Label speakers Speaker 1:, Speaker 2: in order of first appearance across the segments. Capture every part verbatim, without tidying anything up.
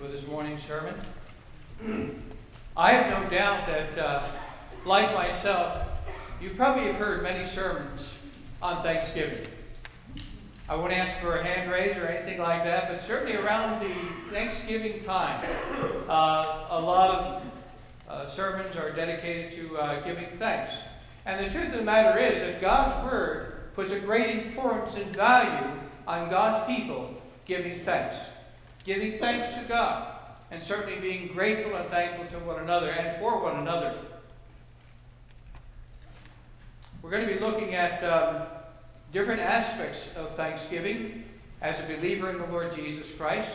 Speaker 1: for this morning's sermon. I have no doubt that, uh, like myself, you probably have heard many sermons on Thanksgiving. I won't ask for a hand raise or anything like that, but certainly around the Thanksgiving time, uh, a lot of uh, sermons are dedicated to uh, giving thanks. And the truth of the matter is that God's Word puts a great importance and value on God's people giving thanks. Giving thanks to God, and certainly being grateful and thankful to one another and for one another. We're going to be looking at um, different aspects of Thanksgiving as a believer in the Lord Jesus Christ.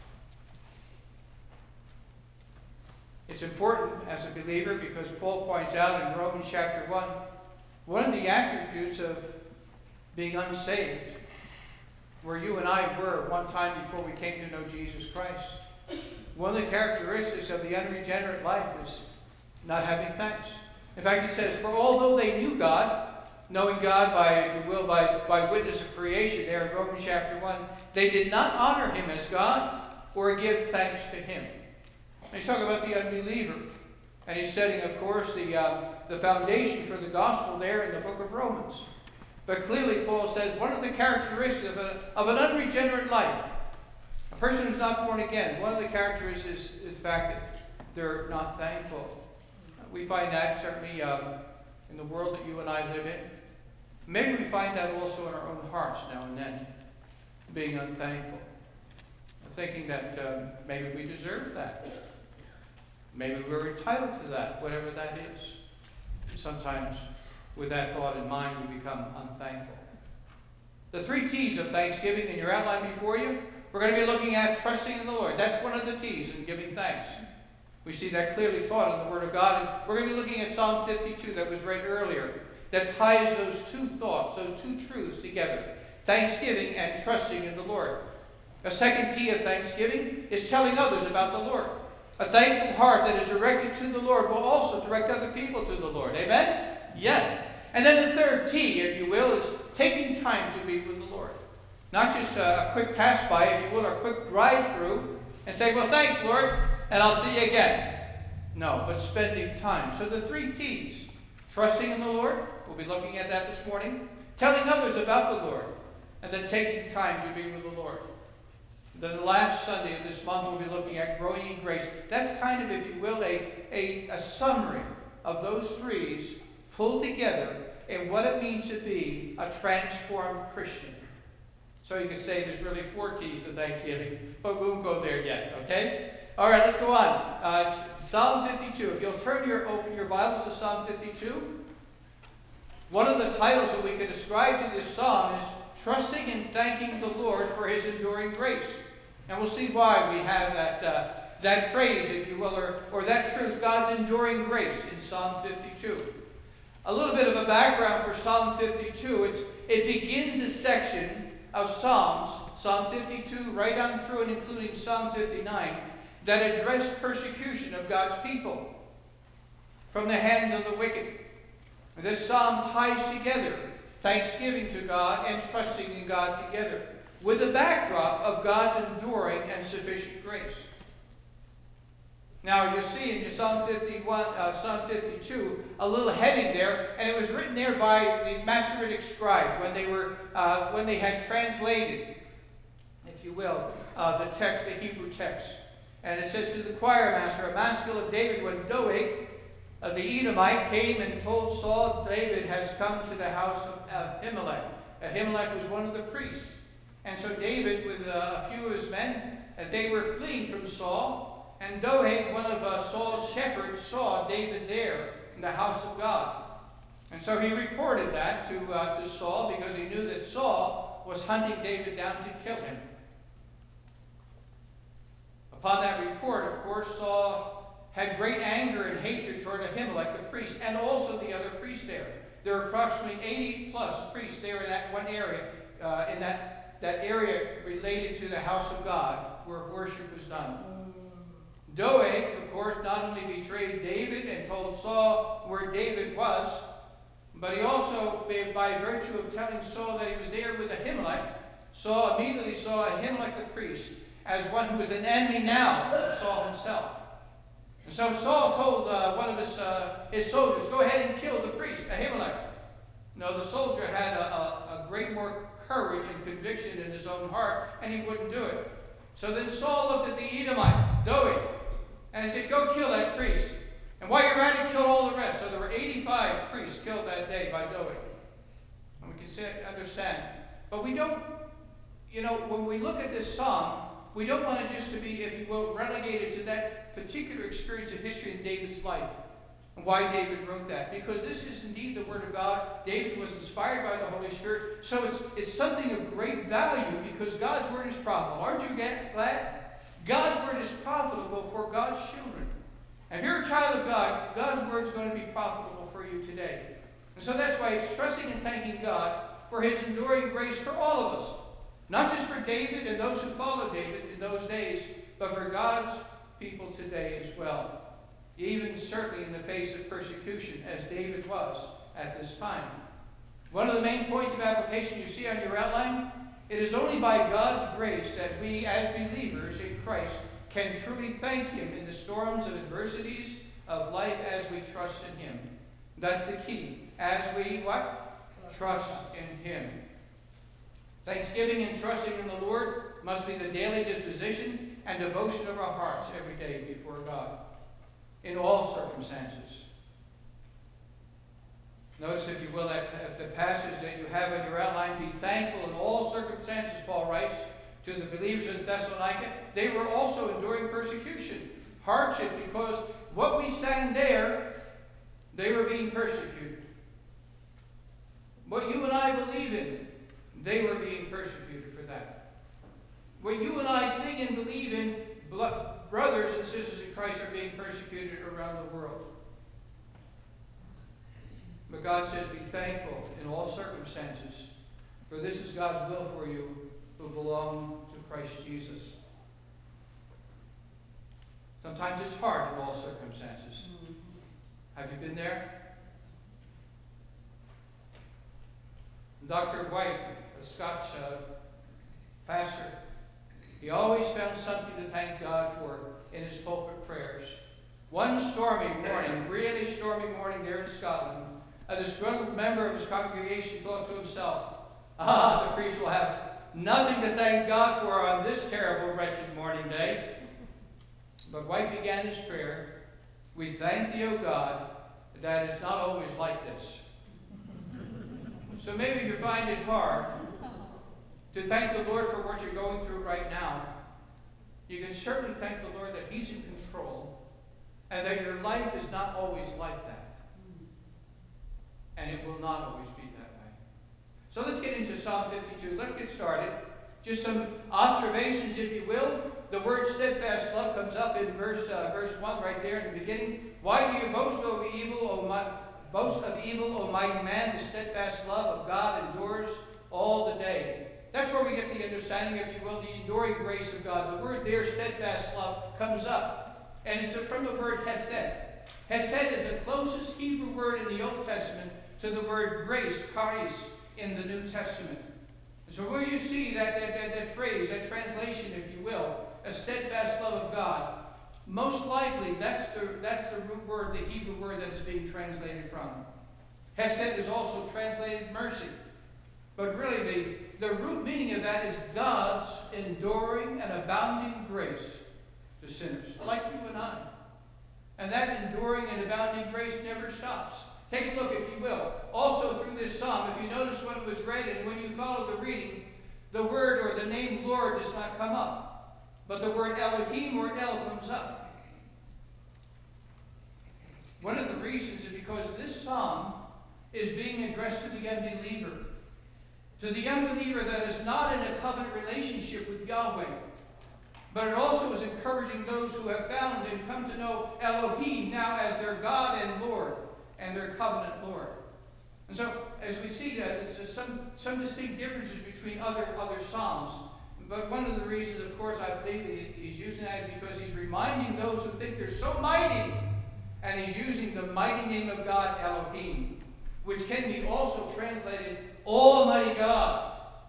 Speaker 1: It's important as a believer because Paul points out in Romans chapter one, one of the attributes of being unsaved, where you and I were one time before we came to know Jesus Christ. One of the characteristics of the unregenerate life is not having thanks. In fact, he says, for although they knew God, knowing God by, if you will, by, by witness of creation there in Romans chapter one, they did not honor him as God or give thanks to him. And he's talking about the unbeliever. And he's setting, of course, the, uh, the foundation for the gospel there in the book of Romans. But clearly, Paul says, one of the characteristics of, a, of an unregenerate life, a person who's not born again, one of the characteristics is, is the fact that they're not thankful. We find that certainly um, in the world that you and I live in. Maybe we find that also in our own hearts now and then, being unthankful. Thinking that um, maybe we deserve that. Maybe we're entitled to that, whatever that is. Sometimes with that thought in mind, we become unthankful. The three T's of Thanksgiving in your outline before you, we're going to be looking at trusting in the Lord. That's one of the T's in giving thanks. We see that clearly taught in the Word of God. And we're going to be looking at Psalm fifty-two that was read earlier, that ties those two thoughts, those two truths together, thanksgiving and trusting in the Lord. A second T of thanksgiving is telling others about the Lord. A thankful heart that is directed to the Lord will also direct other people to the Lord. Amen? Yes. And then the third T, if you will, is taking time to be with the Lord. Not just a quick pass by, if you will, or a quick drive through and say, well, thanks, Lord, and I'll see you again. No, but spending time. So the three T's, trusting in the Lord, we'll be looking at that this morning, telling others about the Lord, and then taking time to be with the Lord. Then the last Sunday of this month, we'll be looking at growing in grace. That's kind of, if you will, a, a, a summary of those threes pulled together and what it means to be a transformed Christian. So you could say there's really four T's of Thanksgiving, but we won't go there yet, okay? All right, let's go on. Uh, Psalm fifty-two. If you'll turn your, open your Bibles to Psalm fifty-two. One of the titles that we could ascribe to this psalm is Trusting and Thanking the Lord for His Enduring Grace. And we'll see why we have that, uh, that phrase, if you will, or, or that truth, God's enduring grace in Psalm fifty-two. A little bit of a background for Psalm fifty-two. It's, it begins a section of Psalms, Psalm fifty-two, right on through and including Psalm fifty-nine, that address persecution of God's people from the hands of the wicked. And this psalm ties together thanksgiving to God and trusting in God together, with the backdrop of God's enduring and sufficient grace. Now you'll see in Psalm fifty-one, uh, Psalm fifty-two, a little heading there, and it was written there by the Masoretic scribe when they were uh, when they had translated, if you will, uh, the text, the Hebrew text. And it says to the choir master, a maskil of David, when Doeg, uh, the Edomite, came and told Saul, David has come to the house of Ahimelech. Ahimelech was one of the priests. And so David, with uh, a few of his men, uh, they were fleeing from Saul. And Doeg, one of uh, Saul's shepherds, saw David there in the house of God. And so he reported that to, uh, to Saul because he knew that Saul was hunting David down to kill him. Upon that report, of course, Saul had great anger and hatred toward Ahimelech, the priest, and also the other priests there. There were approximately eighty plus priests there in that one area, uh, in that, that area related to the house of God, where worship was done. Doeg, of course, not only betrayed David and told Saul where David was, but he also, by virtue of telling Saul that he was there with Ahimelech, Saul immediately saw him like the priest as one who was an enemy now of Saul himself. And so Saul told uh, one of his, uh, his soldiers, go ahead and kill the priest, Ahimelech. No, the soldier had a, a, a great more courage and conviction in his own heart, and he wouldn't do it. So then Saul looked at the Edomite, Doeg, and he said, go kill that priest. And while you're at it, kill all the rest. So there were eighty-five priests killed that day by Doeg. And we can say, understand. But we don't, you know, when we look at this psalm, we don't want it just to be, if you will, relegated to that particular experience of history in David's life. And why David wrote that. Because this is indeed the Word of God. David was inspired by the Holy Spirit. So it's, it's something of great value because God's Word is profitable. Aren't you glad? God's Word is profitable for God's children. And if you're a child of God, God's Word is going to be profitable for you today. And so that's why it's trusting and thanking God for His enduring grace for all of us. Not just for David and those who followed David in those days, but for God's people today as well. Even certainly in the face of persecution, as David was at this time. One of the main points of application you see on your outline, it is only by God's grace that we as believers in Christ can truly thank Him in the storms and adversities of life as we trust in Him. That's the key. As we what? Trust in Him. Thanksgiving and trusting in the Lord must be the daily disposition and devotion of our hearts every day before God, in all circumstances. Notice, if you will, that the passage that you have in your outline, be thankful in all circumstances, Paul writes to the believers in Thessalonica. They were also enduring persecution, hardship, because what we sang there, they were being persecuted. What you and I believe in, they were being persecuted for that. What you and I sing and believe in, brothers and sisters in Christ are being persecuted around the world. But God says, be thankful in all circumstances, for this is God's will for you who belong to Christ Jesus. Sometimes it's hard in all circumstances. Have you been there? Doctor White, a Scotch uh, pastor, he always found something to thank God for in his pulpit prayers. One stormy morning, really stormy morning there in Scotland, a disgruntled member of his congregation thought to himself, ah, the priest will have nothing to thank God for on this terrible, wretched morning day. But White began his prayer, we thank thee, O God, that it's not always like this. So maybe you find it hard to thank the Lord for what you're going through right now. You can certainly thank the Lord that He's in control and that your life is not always like that. And it will not always be that way. So let's get into Psalm fifty-two. Let's get started. Just some observations, if you will. The word steadfast love comes up in verse uh, verse one right there in the beginning. Why do you boast over evil, O my, boast of evil, O mighty man? The steadfast love of God endures all the day. That's where we get the understanding, if you will, the enduring grace of God. The word there, steadfast love, comes up. And it's from the word hesed. Hesed is the closest Hebrew word in the Old Testament to the word grace, charis, in the New Testament. And so where you see that, that, that, that phrase, that translation, if you will, a steadfast love of God, most likely that's the, that's the root word, the Hebrew word that is being translated from. Hesed is also translated mercy. But really, the, the root meaning of that is God's enduring and abounding grace to sinners, like you and I. And that enduring and abounding grace never stops. Take a look, if you will. Also through this psalm, if you notice when it was read and when you follow the reading, the word or the name Lord does not come up. But the word Elohim or El comes up. One of the reasons is because this psalm is being addressed to the unbeliever. To the unbeliever that is not in a covenant relationship with Yahweh. But it also is encouraging those who have found and come to know Elohim now as their God and Lord, and their covenant Lord. And so, as we see that, there's some, some distinct differences between other, other psalms. But one of the reasons, of course, I believe he's using that is because he's reminding those who think they're so mighty, and he's using the mighty name of God, Elohim, which can be also translated Almighty God.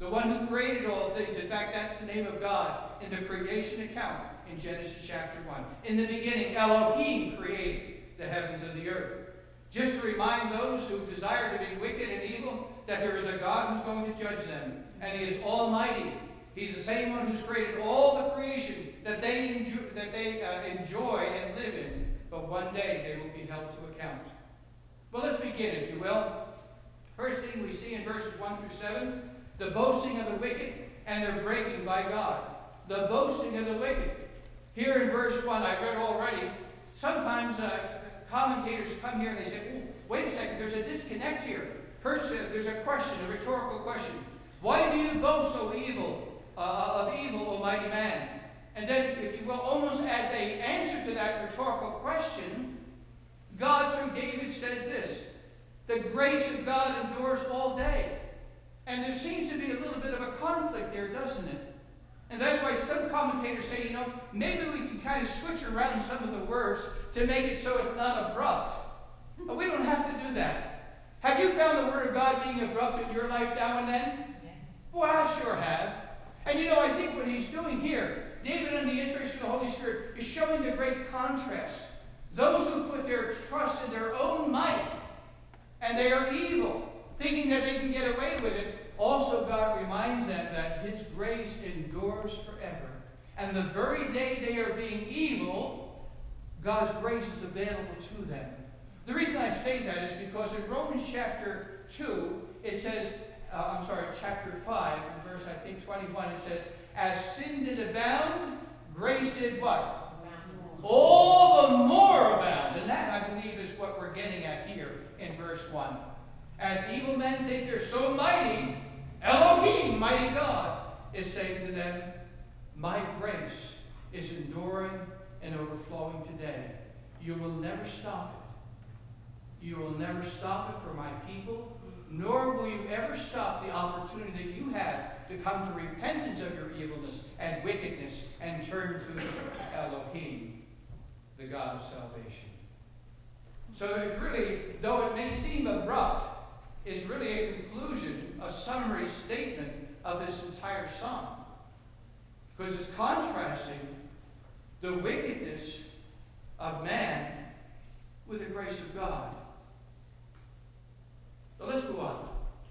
Speaker 1: The one who created all things. In fact, that's the name of God in the creation account in Genesis chapter one. In the beginning, Elohim created the heavens and the earth. Just to remind those who desire to be wicked and evil that there is a God who's going to judge them. And he is almighty. He's the same one who's created all the creation that they enjoy, that they uh, enjoy and live in. But one day they will be held to account. Well, let's begin, if you will. First thing we see in verses one through seven, the boasting of the wicked and their breaking by God. The boasting of the wicked. Here in verse one, I read already, sometimes uh, commentators come here and they say, oh, wait a second, there's a disconnect here. First, uh, there's a question, a rhetorical question. Why do you boast, O evil, uh, of evil, O mighty man? And then, if you will, almost as an answer to that rhetorical question, God through David says this, the grace of God endures all day. And there seems to be a little bit of a conflict there, doesn't it? And that's why some commentators say, you know, maybe we can kind of switch around some of the words to make it so it's not abrupt. But we don't have to do that. Have you found the Word of God being abrupt in your life now and then? Yes. Well, I sure have. And you know, I think what he's doing here, David, under the inspiration of the Holy Spirit, is showing the great contrast. Those who put their trust in their own might, and they are evil, thinking that they can get away with it, also God reminds them that his grace endures forever. And the very day they are being evil, God's grace is available to them. The reason I say that is because in Romans chapter two, it says, uh, I'm sorry, chapter five, verse I think twenty-one, it says, as sin did abound, grace did what? All the more abound. And that, I believe, is what we're getting at here in verse one. As evil men think they're so mighty, Elohim, mighty God, is saying to them, my grace is enduring and overflowing today. You will never stop it. You will never stop it for my people, nor will you ever stop the opportunity that you have to come to repentance of your evilness and wickedness and turn to Elohim, the God of salvation. So it really, though it may seem abrupt, is really a conclusion, a summary statement of this entire psalm. Because it's contrasting the wickedness of man with the grace of God. So let's go on.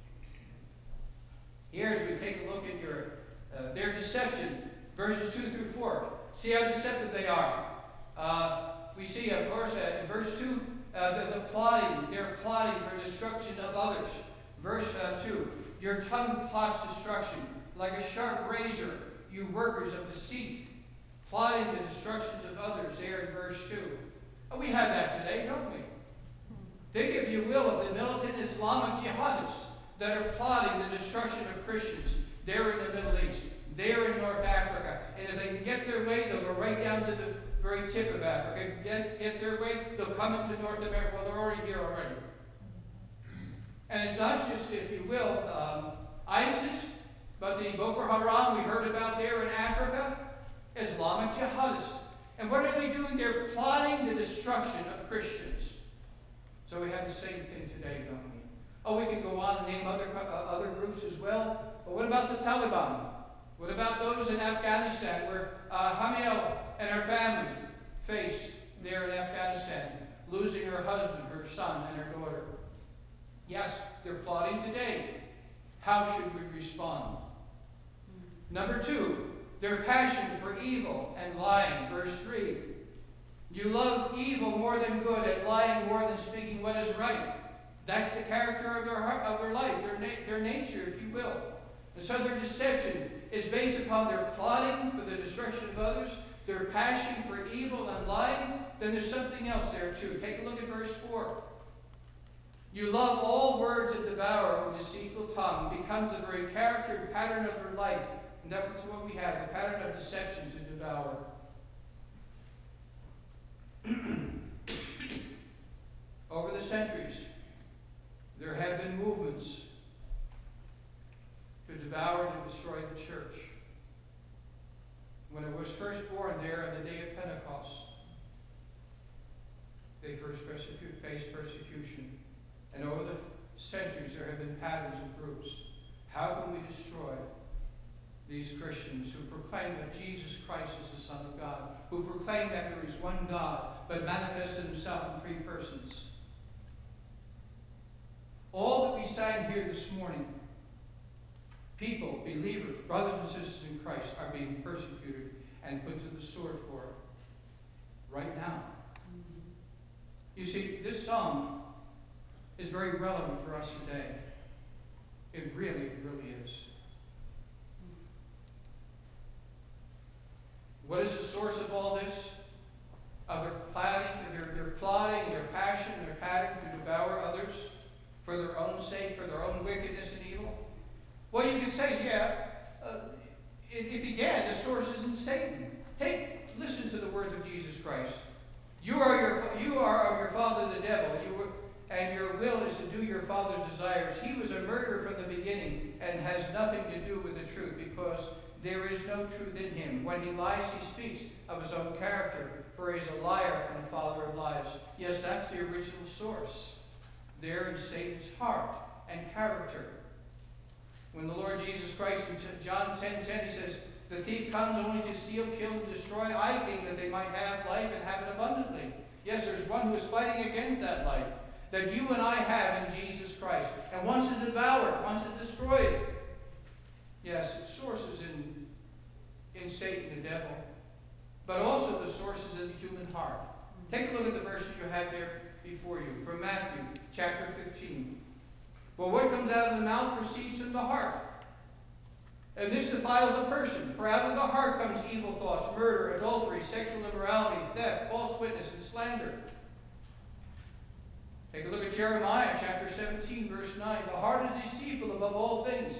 Speaker 1: Here, as we take a look at your uh, their deception, verses two through four. See how deceptive they are. Uh, we see, of course, uh, in verse two, uh, the, the plotting. They're plotting for destruction of others. Verse uh, two, your tongue plots destruction. Like a sharp razor, you workers of deceit, plotting the destructions of others. There in verse two. And we have that today, don't we? Think, if you will, of the militant Islamic jihadists that are plotting the destruction of Christians there in the Middle East, there in North Africa. And if they can get their way, they'll go right down to the very tip of Africa. Get, get their way, they'll come into North America. Well, they're already here already. And it's not just, if you will, um, ISIS, but the Boko Haram we heard about there in Africa, Islamic jihadists. And what are they doing? They're plotting the destruction of Christians. So we have the same thing today, don't we? Oh, we could go on and name other, uh, other groups as well. But what about the Taliban? What about those in Afghanistan where uh, Hamiel and her family face there in Afghanistan, losing her husband, her son, and her daughter? Yes, they're plotting today. How should we respond? Number two, their passion for evil and lying. Verse three. You love evil more than good and lying more than speaking what is right. That's the character of their, heart, of their life, their, na their nature, if you will. And so their deception is based upon their plotting for the destruction of others, their passion for evil and lying. Then there's something else there too. Take a look at verse four. You love all words that devour, O deceitful tongue. It becomes the very character and pattern of their life. And that's what we have, the pattern of deception to devour. Over the centuries, there have been movements to devour and destroy the church. When it was first born there on the day of Pentecost, they first persecute, faced persecution. And over the centuries, there have been patterns of groups. How can we destroy these Christians who proclaim that Jesus Christ is the Son of God, who proclaim that there is one God, but manifested himself in three persons? All that we sang here this morning, people, believers, brothers and sisters in Christ, are being persecuted and put to the sword for it right now. You see, this psalm is very relevant for us today. It really, really is. What is the source of all this? Of their plotting, their, their plotting, their passion, their pattern to devour others for their own sake, for their own wickedness and evil? Well, you could say, yeah, uh, it, it began, the source is in Satan. Take, listen to the words of Jesus Christ. You are your, you are of your father the devil, you were, and your will is to do your father's desires. He was a murderer from the beginning and has nothing to do with the truth, because there is no truth in him. When he lies, he speaks of his own character, for he is a liar and a father of lies. Yes, that's the original source, there in Satan's heart and character. When the Lord Jesus Christ in John ten ten, he says, the thief comes only to steal, kill, and destroy. I came that they might have life and have it abundantly. Yes, there's one who is fighting against that life that you and I have in Jesus Christ, and wants to devour it, wants to destroy it. Yes, its source is in, in Satan, the devil, but also the source is in the human heart. Take a look at the verses you have there before you, from Matthew chapter fifteen. For what comes out of the mouth proceeds from the heart, and this defiles a person. For out of the heart comes evil thoughts, murder, adultery, sexual immorality, theft, false witness, and slander. Take a look at Jeremiah chapter seventeen, verse nine. The heart is deceitful above all things,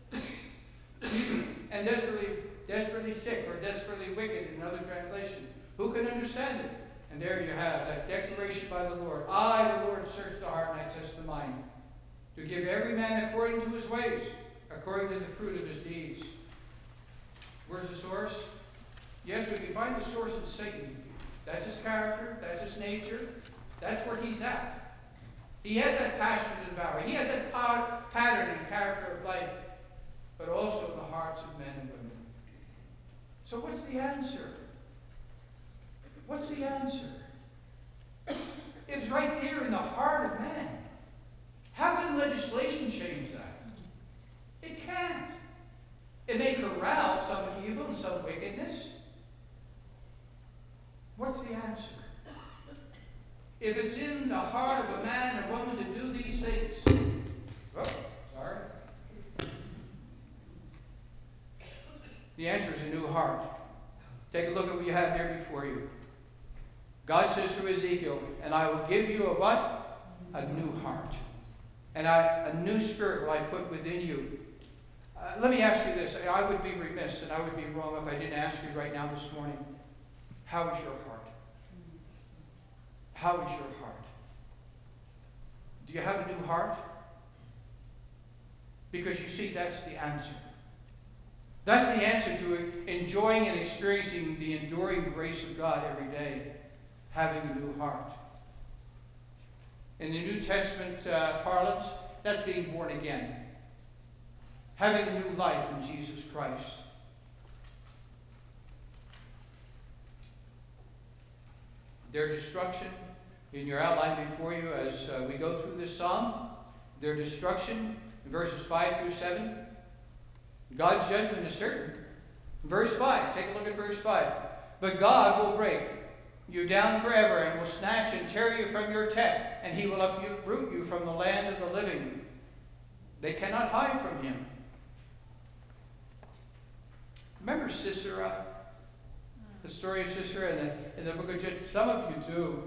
Speaker 1: and desperately, desperately sick, or desperately wicked in another translation. Who can understand it? And there you have that declaration by the Lord. I, the Lord, search the heart and I test the mind, to give every man according to his ways, according to the fruit of his deeds. Where's the source? Yes, we can find the source in Satan. That's his character, that's his nature, that's where he's at. He has that passion to devour. He has that power, pattern and character of life, but also in the hearts of men and women. So what's the answer? What's the answer? It's right there in the heart of man. How can legislation change that? It can't. It may corral some evil and some wickedness. What's the answer? If it's in the heart of a man or woman to do these things, oh, sorry. The answer is a new heart. Take a look at what you have here before you. God says through Ezekiel, and I will give you a what? A new heart. And I, a new spirit will I put within you. Uh, let me ask you this. I would be remiss and I would be wrong if I didn't ask you right now this morning, how is your heart? How is your heart? Do you have a new heart? Because you see, that's the answer. That's the answer to enjoying and experiencing the enduring grace of God every day, having a new heart. In the New Testament uh, parlance, that's being born again. Having a new life in Jesus Christ. Their destruction, in your outline before you as uh, we go through this psalm, their destruction in verses five through seven. God's judgment is certain. Verse five, take a look at verse five. But God will break you down forever and will snatch and tear you from your tent, and he will uproot you from the land of the living. They cannot hide from him. Remember Sisera? The story of Sisera in the, in the book of Judges? Some of you do.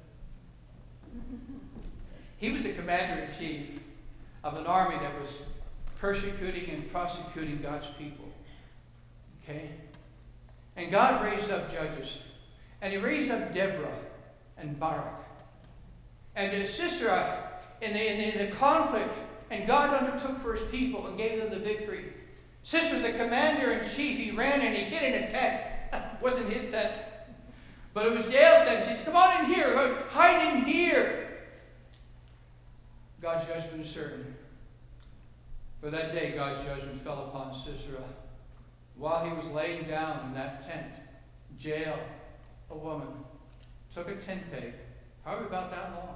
Speaker 1: He was the commander-in-chief of an army that was persecuting and prosecuting God's people. Okay? And God raised up judges. And he raised up Deborah and Barak. And Sisera, in the, in, the, in the conflict, and God undertook for his people and gave them the victory. Sisera, the commander-in-chief, he ran and he hid in a tent. It wasn't his tent. But it was Jael's tent. He said, come on in here. Hide in here. God's judgment is certain. For that day God's judgment fell upon Sisera. While he was laying down in that tent, Jael, a woman, took a tent peg, probably about that long,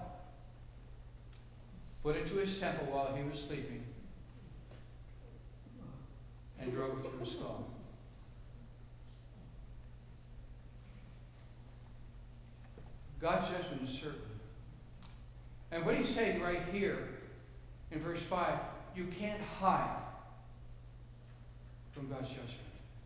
Speaker 1: put it to his temple while he was sleeping, and drove it through his skull. God's judgment is certain. And what he's saying right here in verse five, you can't hide from God's judgment.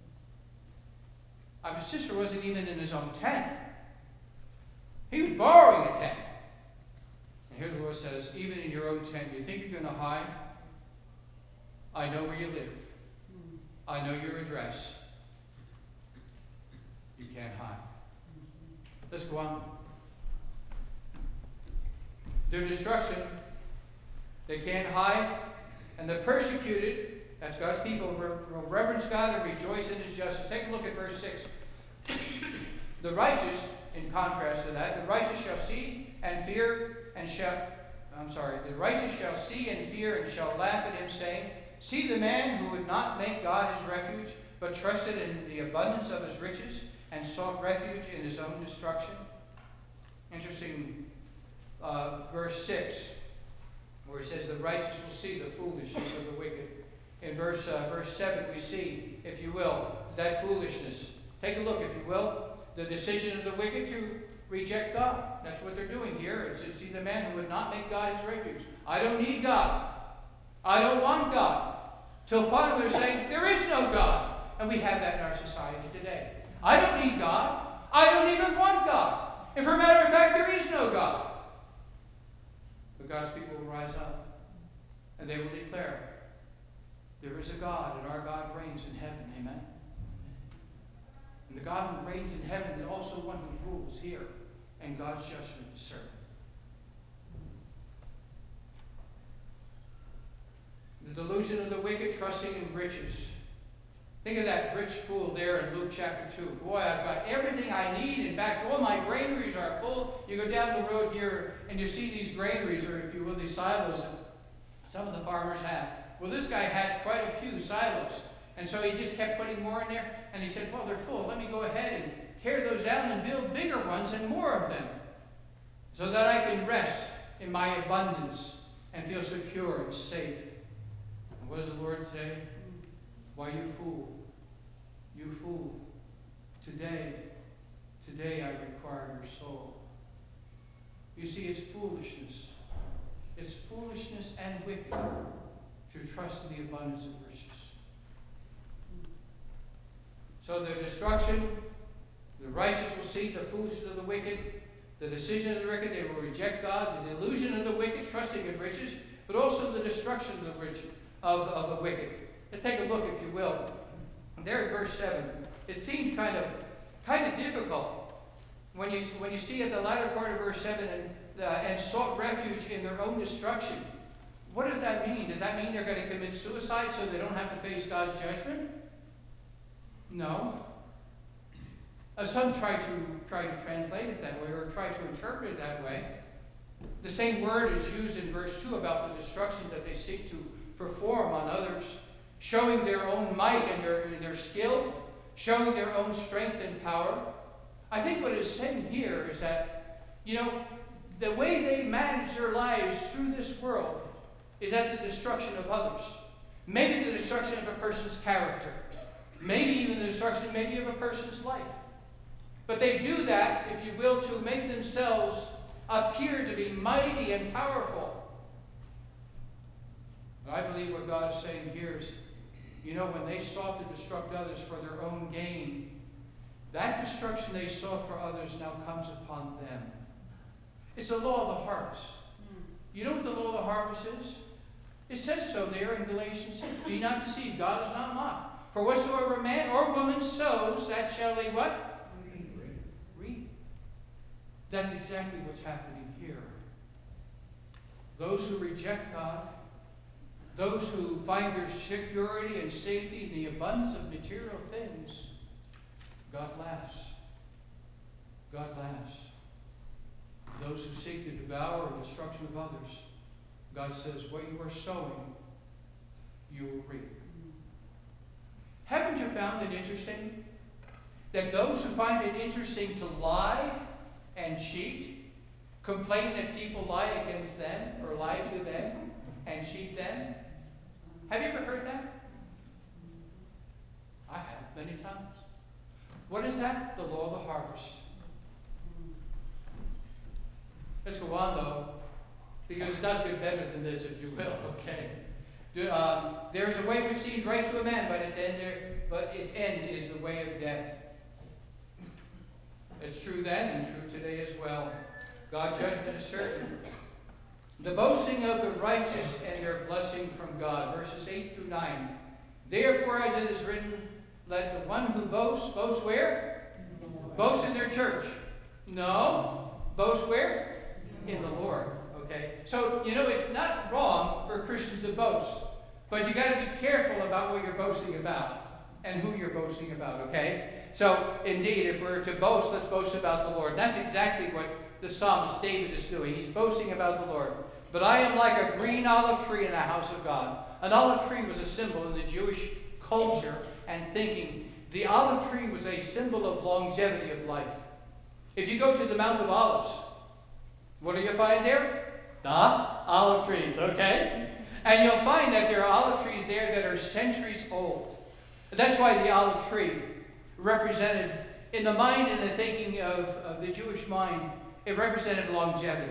Speaker 1: I mean, Sisera wasn't even in his own tent. He was borrowing a tent. And here the Lord says, even in your own tent, you think you're going to hide? I know where you live. I know your address. You can't hide. Let's go on. Their destruction, they can't hide. And the persecuted, that's God's people, will reverence God and rejoice in his justice. Take a look at verse six. The righteous, in contrast to that, the righteous shall see and fear and shall, I'm sorry, the righteous shall see and fear and shall laugh at him, saying, see the man who would not make God his refuge, but trusted in the abundance of his riches and sought refuge in his own destruction. Interesting uh, verse six, where it says the righteous will see the foolishness of the wicked. In verse uh, verse seven we see, if you will, that foolishness. Take a look, if you will, the decision of the wicked to reject God. That's what they're doing here. It's see the man who would not make God his refuge. I don't need God. I don't want God. Till finally they're saying, there is no God. And we have that in our society today. I don't need God. I don't even want God. And for a matter of fact, there is no God. But God's people will rise up and they will declare, there is a God, and our God reigns in heaven. Amen. And the God who reigns in heaven is also one who rules here, and God's judgment is certain. The delusion of the wicked, trusting in riches. Think of that rich fool there in Luke chapter two. Boy, I've got everything I need. In fact, all my granaries are full. You go down the road here and you see these granaries, or if you will, these silos that some of the farmers have. Well, this guy had quite a few silos. And so he just kept putting more in there. And he said, well, they're full. Let me go ahead and tear those down and build bigger ones and more of them, so that I can rest in my abundance and feel secure and safe. And what does the Lord say? Why, you fool, you fool, today, today I require your soul. You see, it's foolishness. It's foolishness and wicked to trust in the abundance of riches. So their destruction, the righteous will see the foolishness of the wicked, the decision of the wicked, they will reject God, the delusion of the wicked, trusting in riches, but also the destruction of the rich, of, of the wicked. Let's take a look, if you will. There at verse seven, it seems kind of kind of difficult when you when you see at the latter part of verse seven, and uh, and sought refuge in their own destruction. What does that mean? Does that mean they're going to commit suicide so they don't have to face God's judgment? No. Uh, some try to try to translate it that way, or try to interpret it that way. The same word is used in verse two about the destruction that they seek to perform on others, showing their own might and their, their skill, showing their own strength and power. I think what it's saying here is that, you know, the way they manage their lives through this world is at the destruction of others. Maybe the destruction of a person's character. Maybe even the destruction maybe of a person's life. But they do that, if you will, to make themselves appear to be mighty and powerful. But I believe what God is saying here is, you know, when they sought to destruct others for their own gain, that destruction they sought for others now comes upon them. It's the law of the harvest. You know what the law of the harvest is? It says so there in Galatians six. Be not deceived, God is not mocked. For whatsoever man or woman sows, that shall they what? Reap. Reap. That's exactly what's happening here. Those who reject God, those who find their security and safety in the abundance of material things, God laughs. God laughs. Those who seek to devour the destruction of others, God says, what you are sowing, you will reap. Haven't you found it interesting that those who find it interesting to lie and cheat complain that people lie against them or lie to them and cheat them? Have you ever heard that? I have, many times. What is that? The law of the harvest. Let's go on, though, because it does get better than this, if you will, okay? Do, um, there is a way which seems right to a man, but its end, there, but its end is the way of death. It's true then and true today as well. God's judgment is certain. The boasting of the righteous and their blessing from God. Verses eight through nine. Therefore, as it is written, let the one who boasts, boast where? Boast in their church. No. Boast where? In the Lord. Okay? So, you know, it's not wrong for Christians to boast. But you got to be careful about what you're boasting about and who you're boasting about, okay? So, indeed, if we're to boast, let's boast about the Lord. And that's exactly what the psalmist David is doing. He's boasting about the Lord. But I am like a green olive tree in the house of God. An olive tree was a symbol in the Jewish culture and thinking. The olive tree was a symbol of longevity of life. If you go to the Mount of Olives, what do you find there? The olive trees, okay? And you'll find that there are olive trees there that are centuries old. That's why the olive tree represented, in the mind and the thinking of, of the Jewish mind, it represented longevity.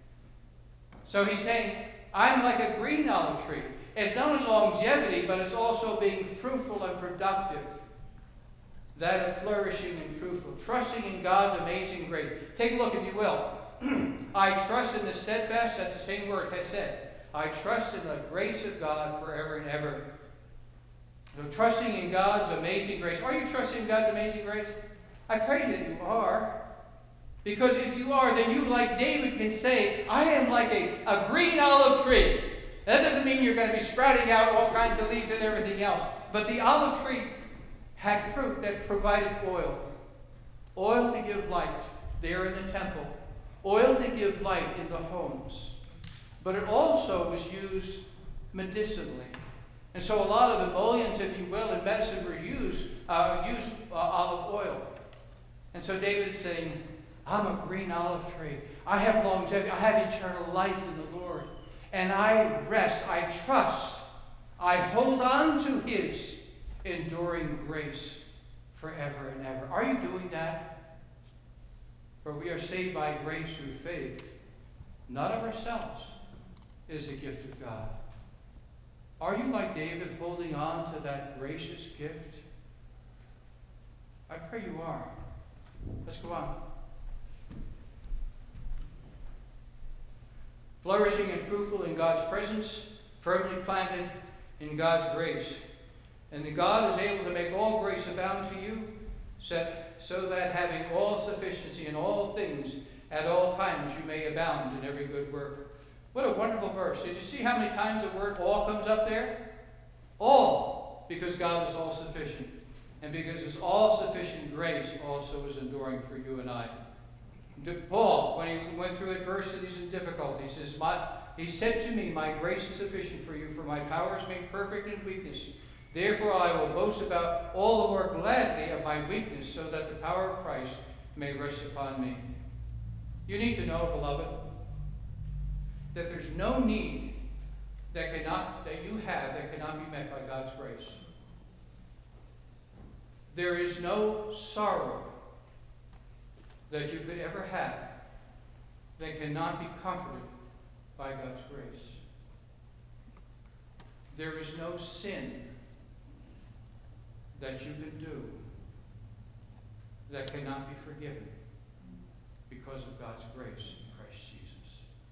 Speaker 1: So he's saying, I'm like a green olive tree. It's not only longevity, but it's also being fruitful and productive. That of flourishing and fruitful. Trusting in God's amazing grace. Take a look, if you will. I trust in the steadfast, that's the same word, hesed. I trust in the grace of God forever and ever. So trusting in God's amazing grace. Are you trusting in God's amazing grace? I pray that you are. Because if you are, then you, like David, can say, I am like a, a green olive tree. That doesn't mean you're going to be sprouting out all kinds of leaves and everything else. But the olive tree had fruit that provided oil. Oil to give light there in the temple. Oil to give light in the homes. But it also was used medicinally. And so a lot of emollients, if you will, in medicine were used, uh, used uh, olive oil. And so David is saying, I'm a green olive tree. I have longevity. I have eternal life in the Lord. And I rest, I trust, I hold on to his enduring grace forever and ever. Are you doing that? For we are saved by grace through faith, not of ourselves. It is a gift of God. Are you like David, holding on to that gracious gift? I pray you are. Let's go on. Flourishing and fruitful in God's presence, firmly planted in God's grace. And that God is able to make all grace abound to you, so that having all sufficiency in all things at all times you may abound in every good work. What a wonderful verse. Did you see how many times the word all comes up there? All, because God is all sufficient. And because his all sufficient grace also is enduring for you and I. Paul, when he went through adversities and difficulties, says, my, he said to me, my grace is sufficient for you, for my power is made perfect in weakness. Therefore I will boast about all the more gladly of my weakness, so that the power of Christ may rest upon me. You need to know, beloved, that there's no need that cannot that you have that cannot be met by God's grace. There is no sorrow that you could ever have that cannot be comforted by God's grace. There is no sin that you can do that cannot be forgiven because of God's grace in Christ Jesus.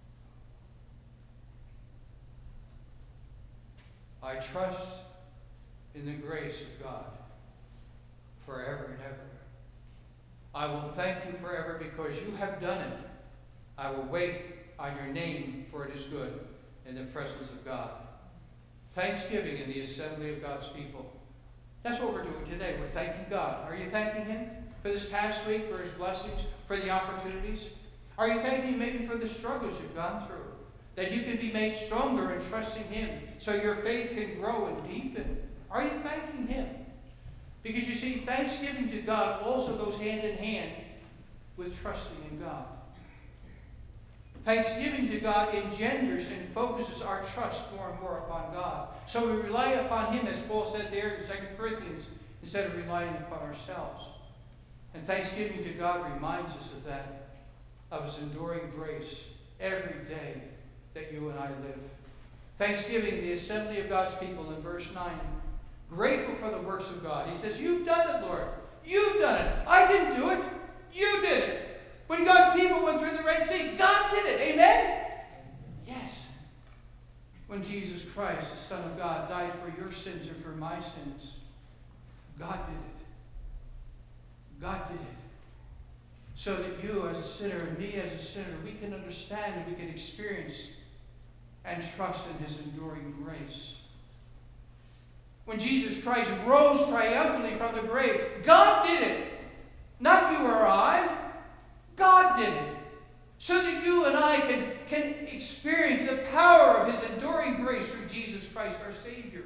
Speaker 1: I trust in the grace of God forever and ever. I will thank you forever because you have done it. I will wait on your name, for it is good in the presence of God. Thanksgiving in the assembly of God's people. That's what we're doing today. We're thanking God. Are you thanking him for this past week, for his blessings, for the opportunities? Are you thanking him maybe for the struggles you've gone through? that you can be made stronger in trusting Him so your faith can grow and deepen? Are you thanking Him? Because you see, thanksgiving to God also goes hand in hand with trusting in God. Thanksgiving to God engenders and focuses our trust more and more upon God. So we rely upon Him, as Paul said there in Second Corinthians, instead of relying upon ourselves. And thanksgiving to God reminds us of that, of His enduring grace every day that you and I live. Thanksgiving, the assembly of God's people in verse nine, grateful for the works of God. He says, you've done it, Lord. You've done it. I didn't do it. You did it. When God's people went through the Red Sea, God did it. Amen? Yes. When Jesus Christ, the Son of God, died for your sins and for my sins, God did it. God did it. So that you as a sinner and me as a sinner, we can understand and we can experience and trust in His enduring grace. When Jesus Christ rose triumphantly from the grave, God did it. Not you or I. God did it. So that you and I can, can experience the power of His enduring grace through Jesus Christ, our Savior.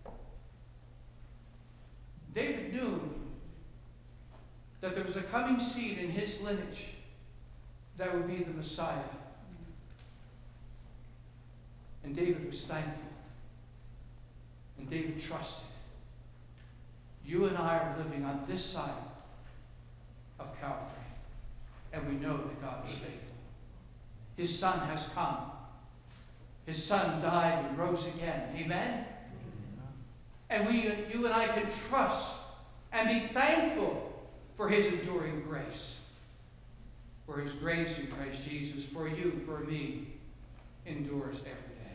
Speaker 1: David knew that there was a coming seed in his lineage that would be the Messiah. And David was thankful. And David trusted. You and I are living on this side of Calvary. And we know that God is faithful. His Son has come. His Son died and rose again. Amen? And we, you and I can trust and be thankful for His enduring grace. For His grace in Christ Jesus, for you, for me, endures every day.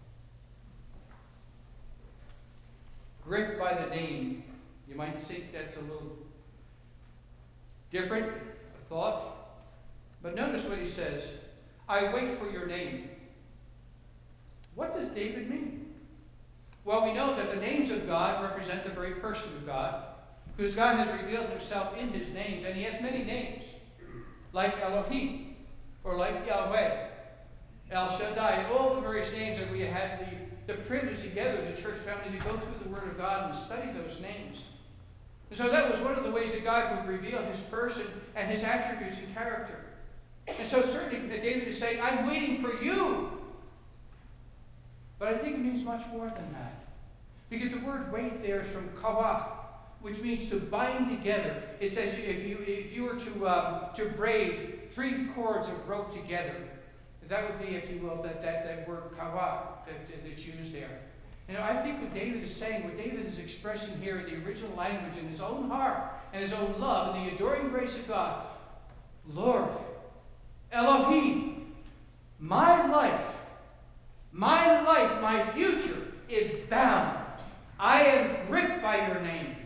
Speaker 1: Gripped by the name. You might think that's a little different, a thought. But notice what he says. I wait for your name. What does David mean? Well, we know that the names of God represent the very person of God, because God has revealed Himself in His names, and He has many names, like Elohim, or like Yahweh, El Shaddai, all the various names that we had the, the privilege together as a church family to go through the Word of God and study those names. And so that was one of the ways that God would reveal His person and His attributes and character. And so certainly David is saying, I'm waiting for you. But I think it means much more than that. Because the word wait there is from kawah, which means to bind together. It says if you if you were to uh, to braid three cords of rope together, that would be, if you will, that that, that word kawah that, that's used there. You know, I think what David is saying, what David is expressing here in the original language, in his own heart and his own love and the adoring grace of God, Lord, Elohim, my life, my life, my future is bound. I am gripped by your name.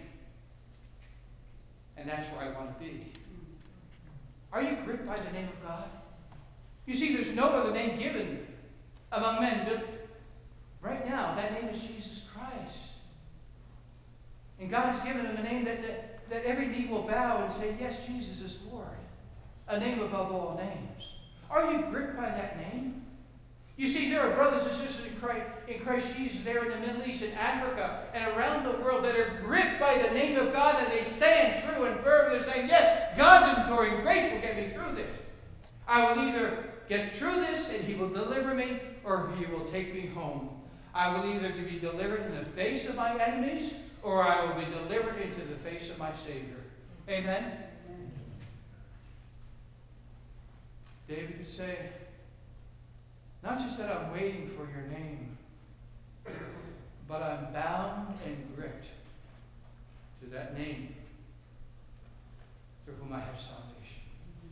Speaker 1: And that's where I want to be. Are you gripped by the name of God? You see, there's no other name given among men, but right now, that name is Jesus Christ. And God has given him a name that, that, that every knee will bow and say, yes, Jesus is Lord. A name above all names. Are you gripped by that name? You see, there are brothers and sisters in Christ, in Christ Jesus there in the Middle East, in Africa, and around the world that are gripped by the name of God, and they stand true and firm. They're saying, yes, God's enduring grace will get me through this. I will either get through this and He will deliver me, or He will take me home. I will either be delivered in the face of my enemies, or I will be delivered into the face of my Savior. Amen? David could say, not just that I'm waiting for your name, but I'm bound and gripped to that name through whom I have salvation.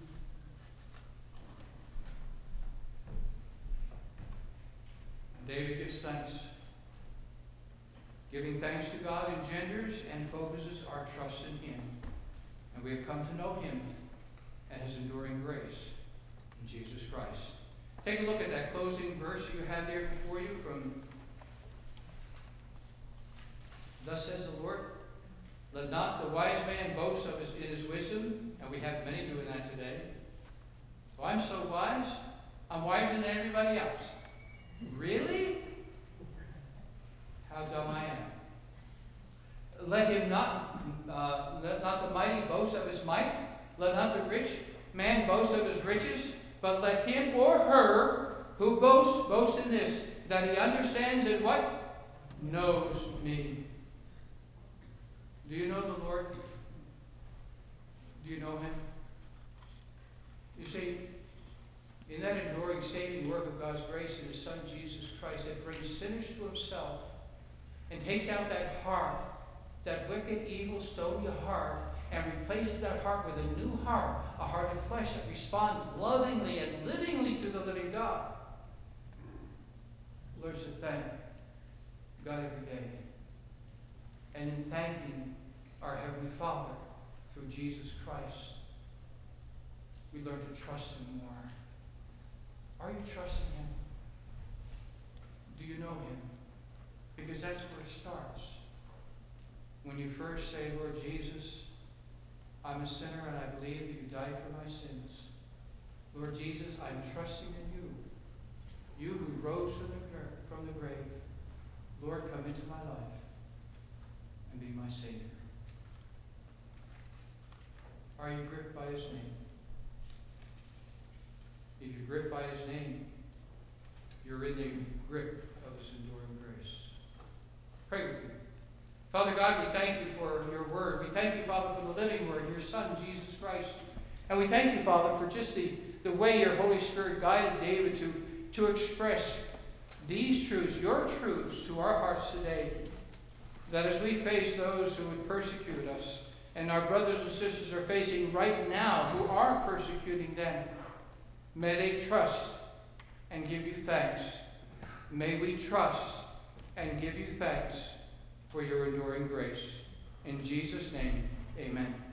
Speaker 1: And David gives thanks. Giving thanks to God engenders and focuses our trust in Him. And we have come to know Him and His enduring grace in Jesus Christ. Take a look at that closing verse you had there before you from Thus says the Lord, let not the wise man boast of his, in his wisdom, and we have many doing that today. Well, I'm so wise, I'm wiser than everybody else. Really? How dumb I am. Let him not, uh, let not the mighty boast of his might, let not the rich man boast of his riches, but let him or her who boasts, boast in this, that he understands and what? Knows me. Do you know the Lord? Do you know him? You see, in that enduring saving work of God's grace in his Son Jesus Christ that brings sinners to himself and takes out that heart, that wicked, evil, stony heart, and replaces that heart with a new heart, a heart of flesh that responds lovingly and livingly to the living God, learns to thank God every day. And in thanking our Heavenly Father through Jesus Christ, we learn to trust him more. Are you trusting him? Do you know him? Because that's where it starts. When you first say, Lord Jesus, I'm a sinner and I believe that you died for my sins. Lord Jesus, I'm trusting in you. You who rose from the, from the grave. Lord, come into my life and be my Savior. Are you gripped by his name? If you're gripped by his name, you're in the grip of his enduring grace. Pray with me. Father God, we thank you for your word. We thank you, Father, for the living word, your Son, Jesus Christ. And we thank you, Father, for just the, the way your Holy Spirit guided David to, to express these truths, your truths, to our hearts today. That as we face those who would persecute us, and our brothers and sisters are facing right now who are persecuting them, may they trust and give you thanks. May we trust and give you thanks for your enduring grace. In Jesus' name, amen.